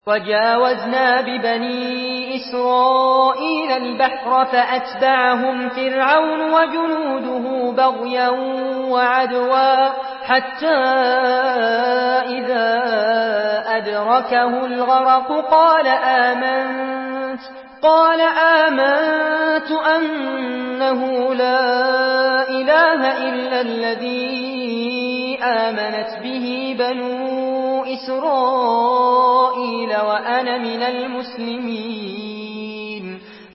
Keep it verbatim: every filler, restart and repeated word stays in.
وجاوزنا ببني إسرائيل البحر فأتبعهم فرعون وجنوده بغيا وعدوا حتى إذا أدركه الغرق قال آمنت قال آمنت أنه لا إله إلا الذي آمنت به بنو إسرائيل وأنا من المسلمين